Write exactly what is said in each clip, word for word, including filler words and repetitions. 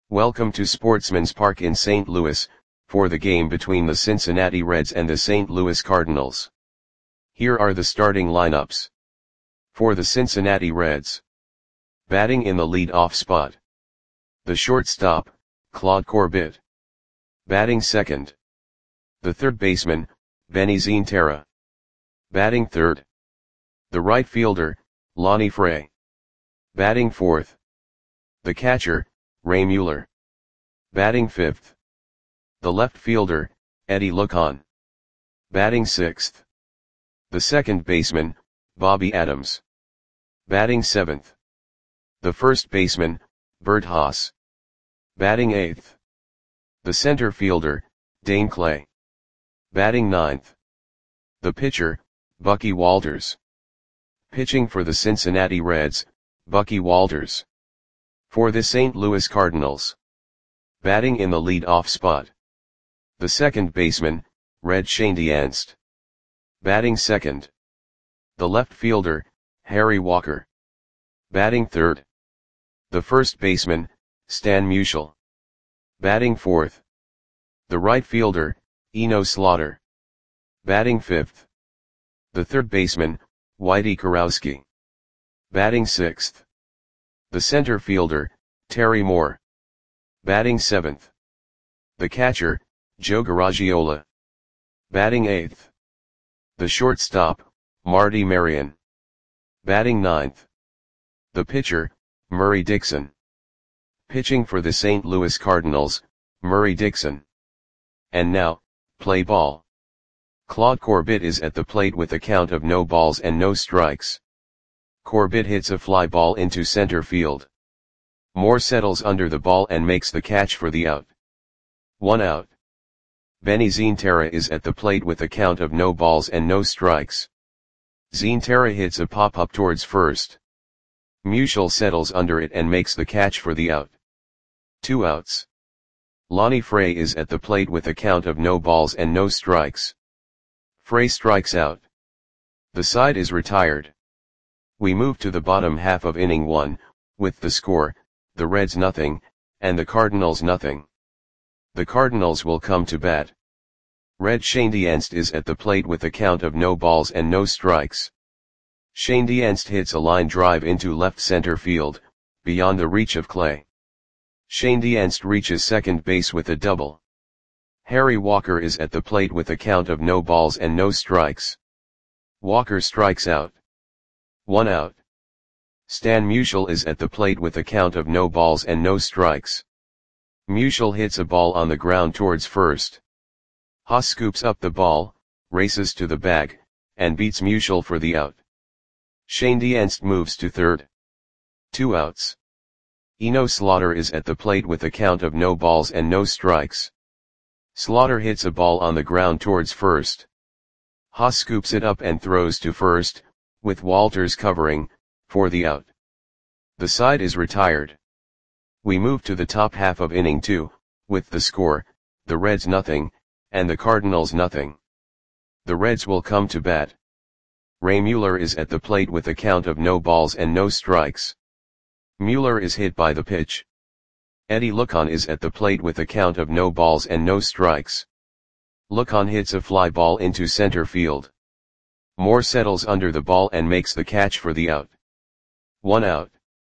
Welcome to Sportsman's Park in Saint Louis, for the game between the Cincinnati Reds and the Saint Louis Cardinals. Here are the starting lineups. For the Cincinnati Reds. Batting in the lead-off spot. The shortstop, Claude Corbett. Batting second. The third baseman, Benny Zienterra. Batting third. The right fielder, Lonnie Fray. Batting fourth. The catcher, Ray Mueller. Batting fifth. The left fielder, Eddie Lucon. Batting sixth. The second baseman, Bobby Adams. Batting seventh. The first baseman, Bert Haas. Batting eighth. The center fielder, Dane Clay. Batting ninth. The pitcher, Bucky Walters. Pitching for the Cincinnati Reds, Bucky Walters. For the Saint Louis Cardinals. Batting in the lead-off spot. The second baseman, Red Schoendienst. Batting second. The left fielder, Harry Walker. Batting third. The first baseman, Stan Musial. Batting fourth. The right fielder, Eno Slaughter. Batting fifth. The third baseman, Whitey Kurowski. Batting sixth. The center fielder, Terry Moore. Batting seventh. The catcher, Joe Garagiola. Batting eighth. The shortstop, Marty Marion. Batting ninth. The pitcher, Murray Dixon. Pitching for the Saint Louis Cardinals, Murray Dixon. And now, play ball. Claude Corbett is at the plate with a count of no balls and no strikes. Corbett hits a fly ball into center field. Moore settles under the ball and makes the catch for the out. One out. Benny Zienterra is at the plate with a count of no balls and no strikes. Zienterra hits a pop-up towards first. Musial settles under it and makes the catch for the out. Two outs. Lonnie Fray is at the plate with a count of no balls and no strikes. Fray strikes out. The side is retired. We move to the bottom half of inning one, with the score, the Reds nothing, and the Cardinals nothing. The Cardinals will come to bat. Red Schoendienst is at the plate with a count of no balls and no strikes. Schoendienst hits a line drive into left center field, beyond the reach of Clay. Schoendienst reaches second base with a double. Harry Walker is at the plate with a count of no balls and no strikes. Walker strikes out. One out. Stan Musial is at the plate with a count of no balls and no strikes. Musial hits a ball on the ground towards first. Haas scoops up the ball, races to the bag, and beats Musial for the out. Schoendienst moves to third. Two outs. Eno Slaughter is at the plate with a count of no balls and no strikes. Slaughter hits a ball on the ground towards first. Haas scoops it up and throws to first, with Walters covering, for the out. The side is retired. We move to the top half of inning two, with the score, the Reds nothing, and the Cardinals nothing. The Reds will come to bat. Ray Mueller is at the plate with a count of no balls and no strikes. Mueller is hit by the pitch. Eddie Lucon is at the plate with a count of no balls and no strikes. Lucon hits a fly ball into center field. Moore settles under the ball and makes the catch for the out. One out.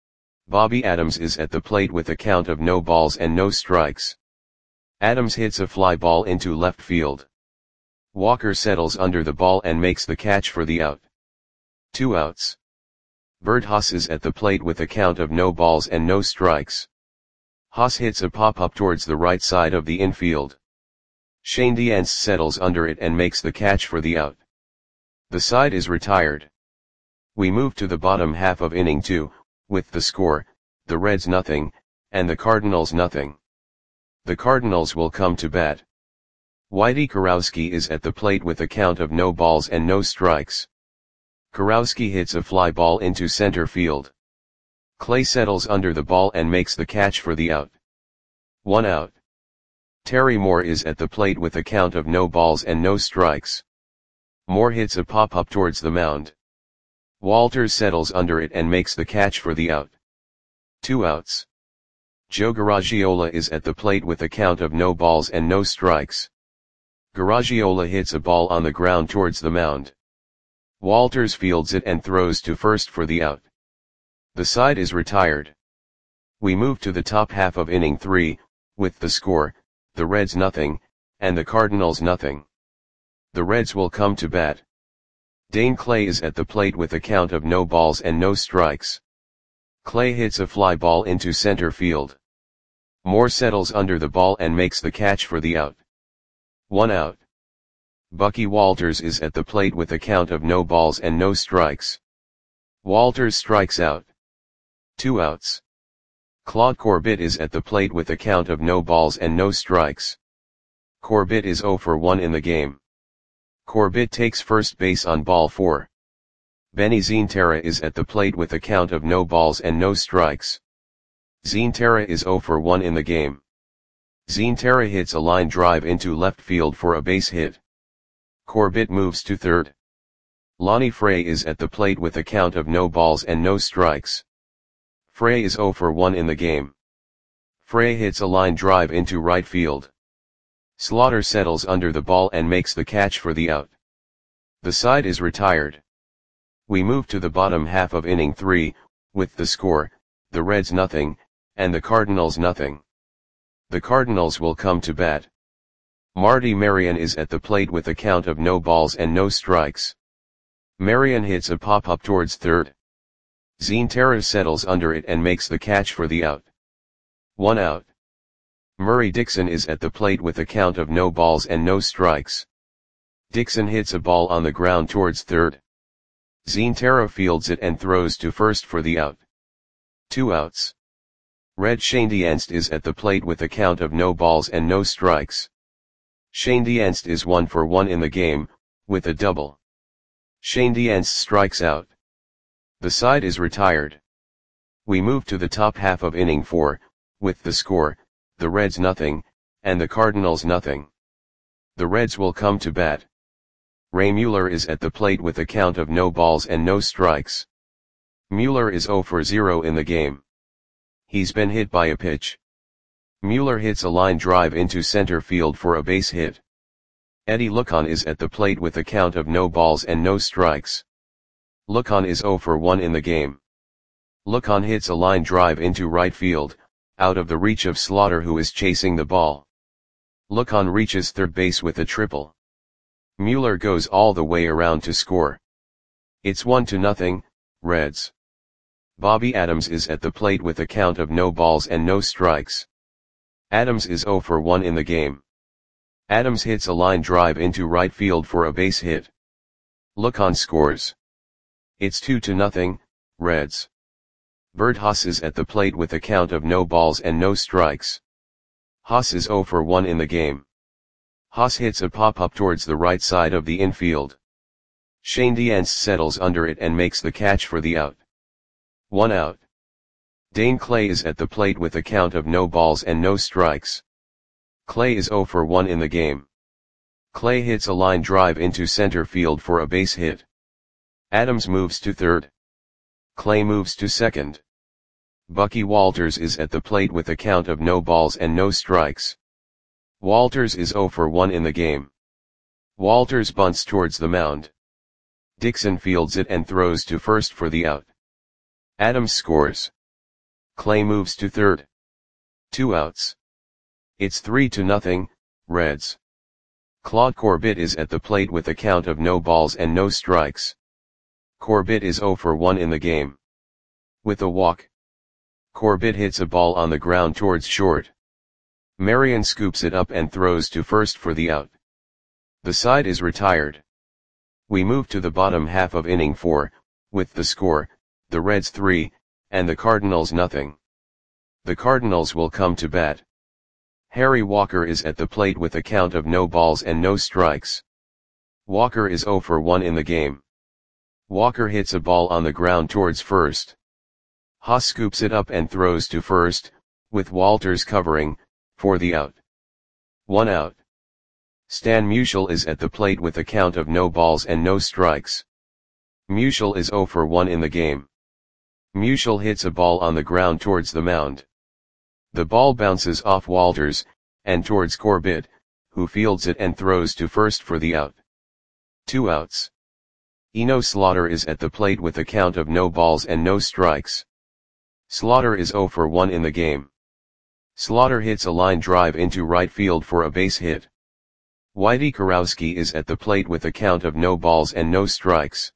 Bobby Adams is at the plate with a count of no balls and no strikes. Adams hits a fly ball into left field. Walker settles under the ball and makes the catch for the out. Two outs. Bert Haas is at the plate with a count of no balls and no strikes. Haas hits a pop-up towards the right side of the infield. Schoendienst settles under it and makes the catch for the out. The side is retired. We move to the bottom half of inning two, with the score, the Reds nothing, and the Cardinals nothing. The Cardinals will come to bat. Whitey Kurowski is at the plate with a count of no balls and no strikes. Kurowski hits a fly ball into center field. Clay settles under the ball and makes the catch for the out. One out. Terry Moore is at the plate with a count of no balls and no strikes. Moore hits a pop-up towards the mound. Walters settles under it and makes the catch for the out. Two outs. Joe Garagiola is at the plate with a count of no balls and no strikes. Garagiola hits a ball on the ground towards the mound. Walters fields it and throws to first for the out. The side is retired. We move to the top half of inning three, with the score, the Reds nothing, and the Cardinals nothing. The Reds will come to bat. Dane Clay is at the plate with a count of no balls and no strikes. Clay hits a fly ball into center field. Moore settles under the ball and makes the catch for the out. One out. Bucky Walters is at the plate with a count of no balls and no strikes. Walters strikes out. Two outs. Claude Corbett is at the plate with a count of no balls and no strikes. Corbett is oh for one in the game. Corbett takes first base on ball four. Benny Zienterra is at the plate with a count of no balls and no strikes. Zienterra is oh for one in the game. Zienterra hits a line drive into left field for a base hit. Corbett moves to third. Lonnie Frey is at the plate with a count of no balls and no strikes. Frey is oh for one in the game. Frey hits a line drive into right field. Slaughter settles under the ball and makes the catch for the out. The side is retired. We move to the bottom half of inning three, with the score, the Reds nothing, and the Cardinals nothing. The Cardinals will come to bat. Marty Marion is at the plate with a count of no balls and no strikes. Marion hits a pop-up towards third. Zienterra settles under it and makes the catch for the out. One out. Murray Dixon is at the plate with a count of no balls and no strikes. Dixon hits a ball on the ground towards third. Zienterra fields it and throws to first for the out. Two outs. Red Schoendienst is at the plate with a count of no balls and no strikes. Schoendienst is one for one in the game, with a double. Schoendienst strikes out. The side is retired. We move to the top half of inning four, with the score, the Reds nothing, and the Cardinals nothing. The Reds will come to bat. Ray Mueller is at the plate with a count of no balls and no strikes. Mueller is oh for zero in the game. He's been hit by a pitch. Mueller hits a line drive into center field for a base hit. Eddie Lucon is at the plate with a count of no balls and no strikes. Lucon is oh for one in the game. Lucon hits a line drive into right field, out of the reach of Slaughter who is chasing the ball. Lucon reaches third base with a triple. Mueller goes all the way around to score. It's one to nothing, Reds. Bobby Adams is at the plate with a count of no balls and no strikes. Adams is oh for one in the game. Adams hits a line drive into right field for a base hit. Lucon scores. It's two to nothing, Reds. Bert Haas is at the plate with a count of no balls and no strikes. Haas is oh for one in the game. Haas hits a pop-up towards the right side of the infield. Schoendienst settles under it and makes the catch for the out. One out. Dane Clay is at the plate with a count of no balls and no strikes. Clay is oh for one in the game. Clay hits a line drive into center field for a base hit. Adams moves to third. Clay moves to second. Bucky Walters is at the plate with a count of no balls and no strikes. Walters is oh for one in the game. Walters bunts towards the mound. Dixon fields it and throws to first for the out. Adams scores. Clay moves to third. Two outs. It's three to nothing, Reds. Claude Corbett is at the plate with a count of no balls and no strikes. Corbett is oh for one in the game. With a walk. Corbett hits a ball on the ground towards short. Marion scoops it up and throws to first for the out. The side is retired. We move to the bottom half of inning four, with the score, the Reds three, and the Cardinals nothing. The Cardinals will come to bat. Harry Walker is at the plate with a count of no balls and no strikes. Walker is oh for one in the game. Walker hits a ball on the ground towards first. Haas scoops it up and throws to first, with Walters covering, for the out. One out. Stan Musial is at the plate with a count of no balls and no strikes. Musial is oh for one in the game. Musial hits a ball on the ground towards the mound. The ball bounces off Walters, and towards Corbett, who fields it and throws to first for the out. Two outs. Eno Slaughter is at the plate with a count of no balls and no strikes. Slaughter is oh for one in the game. Slaughter hits a line drive into right field for a base hit. Whitey Kurowski is at the plate with a count of no balls and no strikes.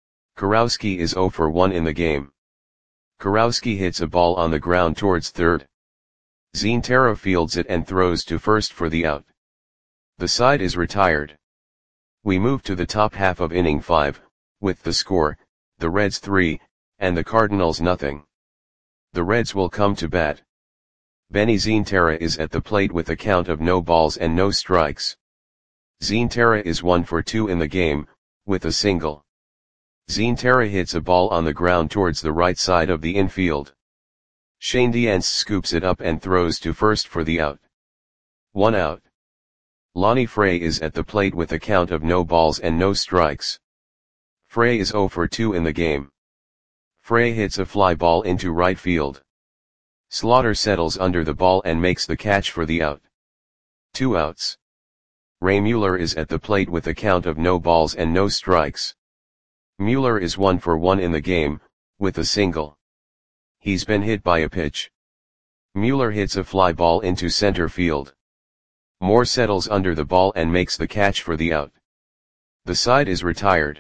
Kurowski is oh for one in the game. Kurowski hits a ball on the ground towards third. Zentera fields it and throws to first for the out. The side is retired. We move to the top half of inning five, with the score, the Reds three, and the Cardinals nothing. The Reds will come to bat. Benny Zentera is at the plate with a count of no balls and no strikes. Zentera is one for two in the game, with a single. Zentera hits a ball on the ground towards the right side of the infield. Shane Diance scoops it up and throws to first for the out. One out. Lonnie Frey is at the plate with a count of no balls and no strikes. Frey is oh for two in the game. Frey hits a fly ball into right field. Slaughter settles under the ball and makes the catch for the out. Two outs. Ray Mueller is at the plate with a count of no balls and no strikes. Mueller is one for one in the game, with a single. He's been hit by a pitch. Mueller hits a fly ball into center field. Moore settles under the ball and makes the catch for the out. The side is retired.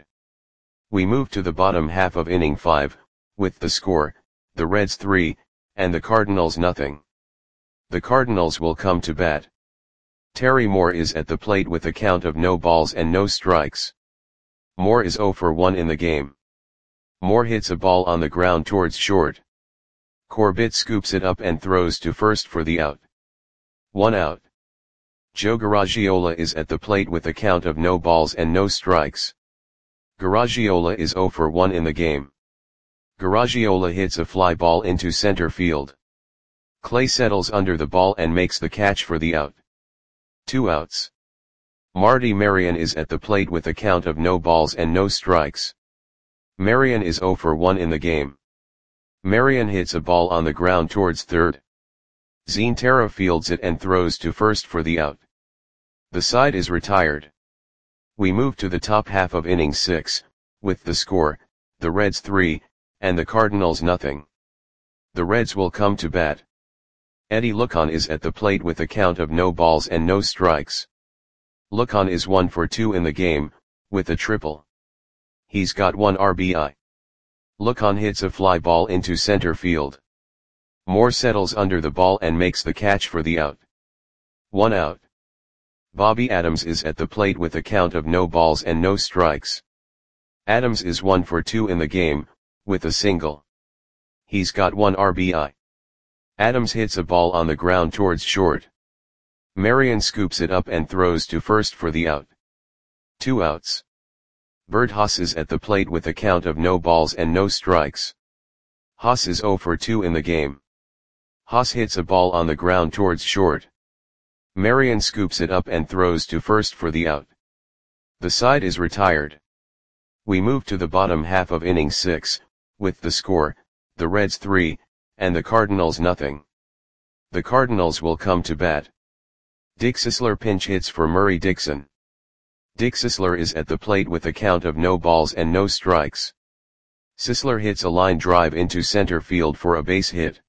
We move to the bottom half of inning five, with the score, the Reds three, and the Cardinals nothing. The Cardinals will come to bat. Terry Moore is at the plate with a count of no balls and no strikes. Moore is oh for one in the game. Moore hits a ball on the ground towards short. Corbett scoops it up and throws to first for the out. One out. Joe Garagiola is at the plate with a count of no balls and no strikes. Garagiola is oh for one in the game. Garagiola hits a fly ball into center field. Clay settles under the ball and makes the catch for the out. Two outs. Marty Marion is at the plate with a count of no balls and no strikes. Marion is oh for one in the game. Marion hits a ball on the ground towards third. Zentera fields it and throws to first for the out. The side is retired. We move to the top half of inning six, with the score, the Reds three, and the Cardinals nothing. The Reds will come to bat. Eddie Lucon is at the plate with a count of no balls and no strikes. Lucon is one for two in the game, with a triple. He's got one R B I. Lucon hits a fly ball into center field. Moore settles under the ball and makes the catch for the out. One out. Bobby Adams is at the plate with a count of no balls and no strikes. Adams is one for two in the game, with a single. He's got one R B I. Adams hits a ball on the ground towards short. Marion scoops it up and throws to first for the out. Two outs. Bert Haas is at the plate with a count of no balls and no strikes. Haas is oh for two in the game. Haas hits a ball on the ground towards short. Marion scoops it up and throws to first for the out. The side is retired. We move to the bottom half of inning six, with the score, the Reds three, and the Cardinals nothing. The Cardinals will come to bat. Dick Sisler pinch hits for Murray Dixon. Dick Sisler is at the plate with a count of no balls and no strikes. Sisler hits a line drive into center field for a base hit.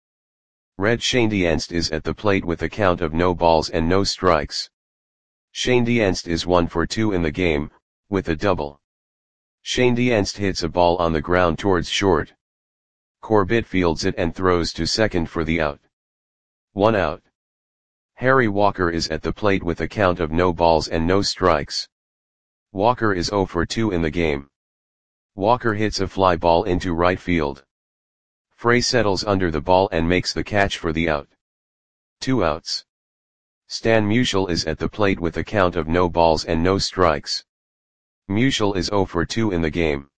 Red Shane Dienst is at the plate with a count of no balls and no strikes. Shane Dienst is one for two in the game, with a double. Shane Dienst hits a ball on the ground towards short. Corbett fields it and throws to second for the out. One out. Harry Walker is at the plate with a count of no balls and no strikes. Walker is oh for two in the game. Walker hits a fly ball into right field. Frey settles under the ball and makes the catch for the out. Two outs. Stan Musial is at the plate with a count of no balls and no strikes. Musial is oh for two in the game.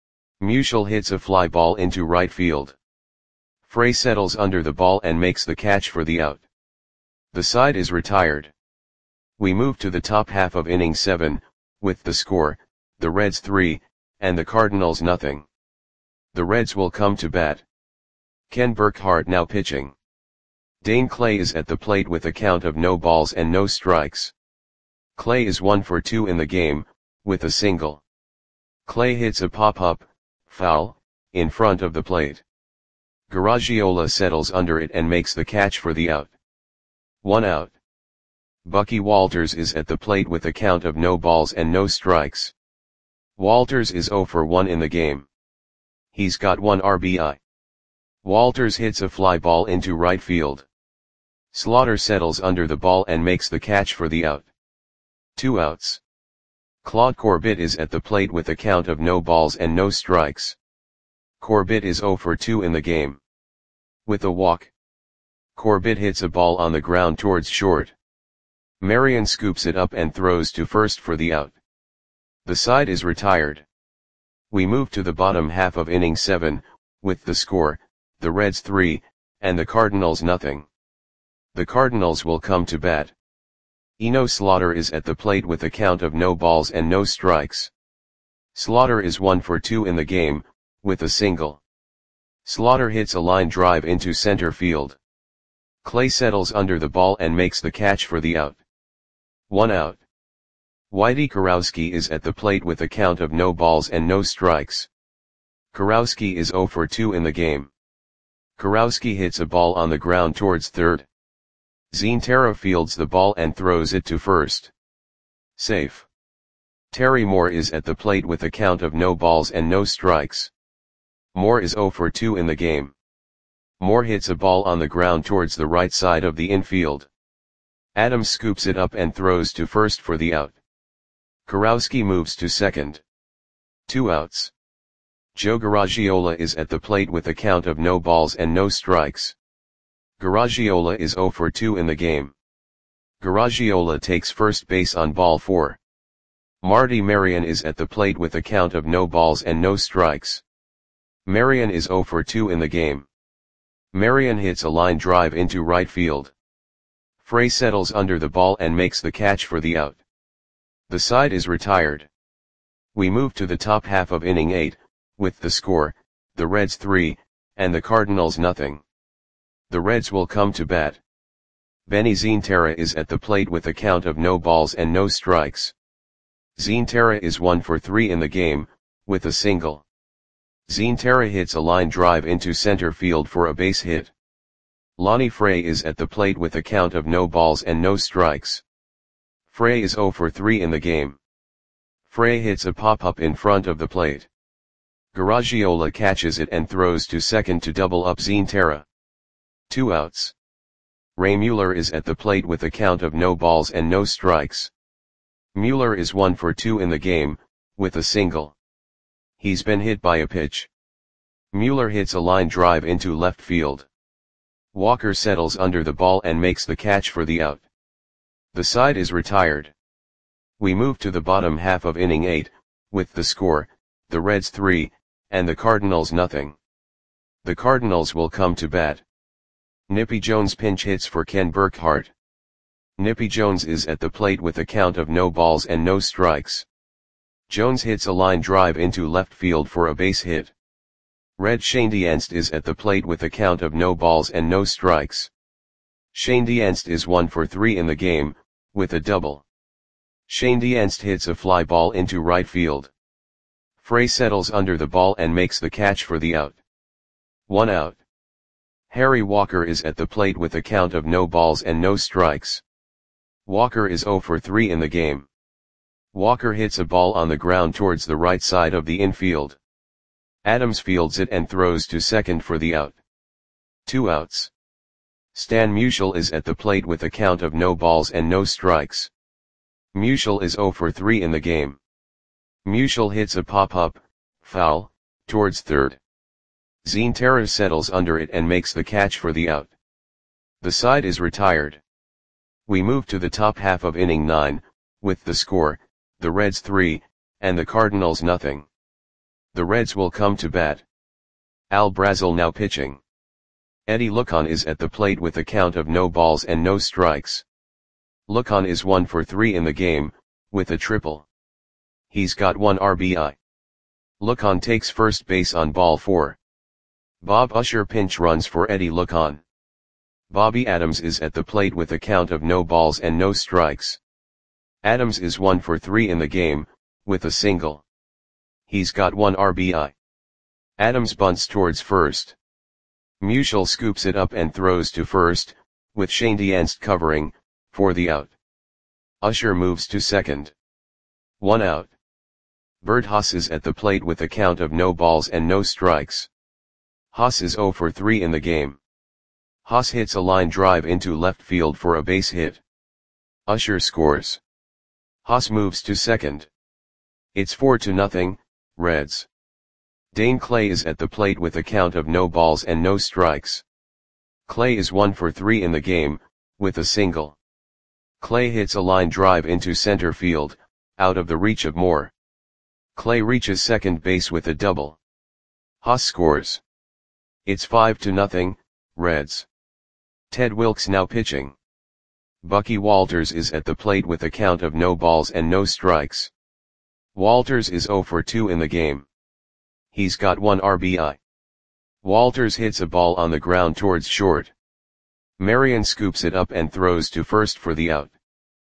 Musial hits a fly ball into right field. Frey settles under the ball and makes the catch for the out. The side is retired. We move to the top half of inning seven, with the score, the Reds three, and the Cardinals nothing. The Reds will come to bat. Ken Burkhart now pitching. Dane Clay is at the plate with a count of no balls and no strikes. Clay is one for two in the game, with a single. Clay hits a pop-up, foul, in front of the plate. Garagiola settles under it and makes the catch for the out. One out. Bucky Walters is at the plate with a count of no balls and no strikes. Walters is zero for one in the game. He's got one R B I. Walters hits a fly ball into right field. Slaughter settles under the ball and makes the catch for the out. Two outs. Claude Corbett is at the plate with a count of no balls and no strikes. Corbett is zero for two in the game. With a walk, Corbett hits a ball on the ground towards short. Marion scoops it up and throws to first for the out. The side is retired. We move to the bottom half of inning seven, with the score, the Reds three, and the Cardinals nothing. The Cardinals will come to bat. Eno Slaughter is at the plate with a count of no balls and no strikes. Slaughter is one for two in the game, with a single. Slaughter hits a line drive into center field. Clay settles under the ball and makes the catch for the out. One out. Whitey Kurowski is at the plate with a count of no balls and no strikes. Kurowski is zero for two in the game. Kurowski hits a ball on the ground towards third. Zine Terra fields the ball and throws it to first. Safe. Terry Moore is at the plate with a count of no balls and no strikes. Moore is zero for two in the game. Moore hits a ball on the ground towards the right side of the infield. Adams scoops it up and throws to first for the out. Kurowski moves to second. Two outs. Joe Garagiola is at the plate with a count of no balls and no strikes. Garagiola is zero for two in the game. Garagiola takes first base on ball four. Marty Marion is at the plate with a count of no balls and no strikes. Marion is zero for two in the game. Marion hits a line drive into right field. Frey settles under the ball and makes the catch for the out. The side is retired. We move to the top half of inning eight, with the score, the Reds three, and the Cardinals nothing. The Reds will come to bat. Benny Zine Terra is at the plate with a count of no balls and no strikes. Zine Terra is one for three in the game, with a single. Zine Terra hits a line drive into center field for a base hit. Lonnie Frey is at the plate with a count of no balls and no strikes. Frey is zero for three in the game. Frey hits a pop-up in front of the plate. Garagiola catches it and throws to second to double up Zine Terra. Two outs. Ray Mueller is at the plate with a count of no balls and no strikes. Mueller is one for two in the game, with a single. He's been hit by a pitch. Mueller hits a line drive into left field. Walker settles under the ball and makes the catch for the out. The side is retired. We move to the bottom half of inning eight, with the score, the Reds three, and the Cardinals nothing. The Cardinals will come to bat. Nippy Jones pinch hits for Ken Burkhart. Nippy Jones is at the plate with a count of no balls and no strikes. Jones hits a line drive into left field for a base hit. Red Schoendienst is at the plate with a count of no balls and no strikes. Schoendienst is one for three in the game, with a double. Schoendienst hits a fly ball into right field. Frey settles under the ball and makes the catch for the out. One out. Harry Walker is at the plate with a count of no balls and no strikes. Walker is zero for three in the game. Walker hits a ball on the ground towards the right side of the infield. Adams fields it and throws to second for the out. Two outs. Stan Musial is at the plate with a count of no balls and no strikes. Musial is zero for three in the game. Musial hits a pop-up, foul, towards third. Zine Terra settles under it and makes the catch for the out. The side is retired. We move to the top half of inning nine, with the score, the Reds three, and the Cardinals nothing. The Reds will come to bat. Al Brazel now pitching. Eddie Lucon is at the plate with a count of no balls and no strikes. Lucon is one for three in the game, with a triple. He's got one R B I. Lucon takes first base on ball four. Bob Usher pinch runs for Eddie Lucon. Bobby Adams is at the plate with a count of no balls and no strikes. Adams is one for three in the game, with a single. He's got one R B I. Adams bunts towards first. Musial scoops it up and throws to first, with Shane Dienst covering, for the out. Usher moves to second. One out. Bert Haas is at the plate with a count of no balls and no strikes. Haas is zero for three in the game. Haas hits a line drive into left field for a base hit. Usher scores. Haas moves to second. It's four to nothing, Reds. Dane Clay is at the plate with a count of no balls and no strikes. Clay is one for three in the game, with a single. Clay hits a line drive into center field, out of the reach of Moore. Clay reaches second base with a double. Haas scores. It's five to nothing, Reds. Ted Wilkes now pitching. Bucky Walters is at the plate with a count of no balls and no strikes. Walters is zero for two in the game. He's got one R B I. Walters hits a ball on the ground towards short. Marion scoops it up and throws to first for the out.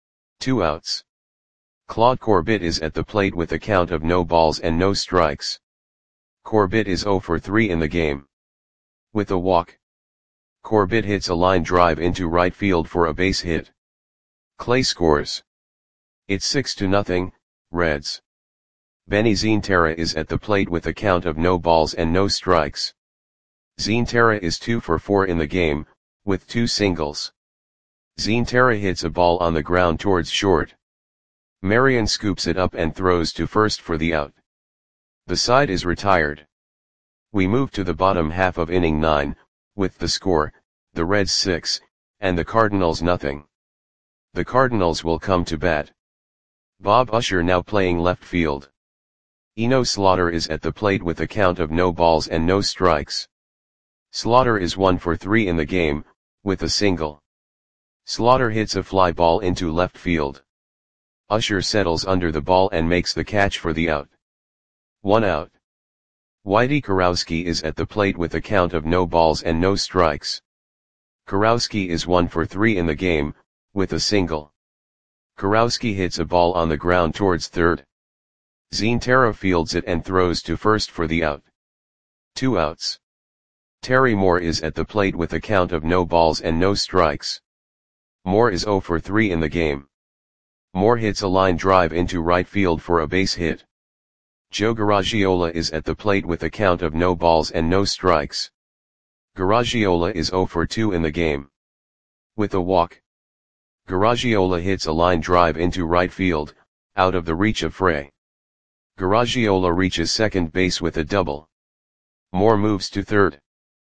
Two outs. Claude Corbett is at the plate with a count of no balls and no strikes. Corbett is zero for three in the game. With a walk. Corbett hits a line drive into right field for a base hit. Clay scores. It's six to nothing, Reds. Benny Zientara is at the plate with a count of no balls and no strikes. Zientara is two for four in the game, with two singles. Zientara hits a ball on the ground towards short. Marion scoops it up and throws to first for the out. The side is retired. We move to the bottom half of inning nine, with the score, the Reds six, and the Cardinals nothing. The Cardinals will come to bat. Bob Usher now playing left field. Eno Slaughter is at the plate with a count of no balls and no strikes. Slaughter is one for three in the game, with a single. Slaughter hits a fly ball into left field. Usher settles under the ball and makes the catch for the out. One out. Whitey Kurowski is at the plate with a count of no balls and no strikes. Kurowski is one for three in the game, with a single. Kurowski hits a ball on the ground towards third. Zientara fields it and throws to first for the out. Two outs. Terry Moore is at the plate with a count of no balls and no strikes. Moore is zero for three in the game. Moore hits a line drive into right field for a base hit. Joe Garagiola is at the plate with a count of no balls and no strikes. Garagiola is zero for two in the game. With a walk. Garagiola hits a line drive into right field, out of the reach of Frey. Garagiola reaches second base with a double. Moore moves to third.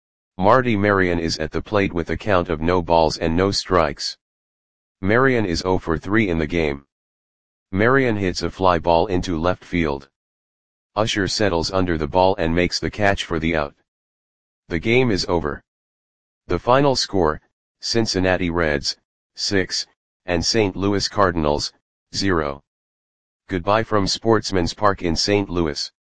Marty Marion is at the plate with a count of no balls and no strikes. Marion is zero for three in the game. Marion hits a fly ball into left field. Usher settles under the ball and makes the catch for the out. The game is over. The final score, Cincinnati Reds, six, and Saint Louis Cardinals, zero. Goodbye from Sportsman's Park in Saint Louis.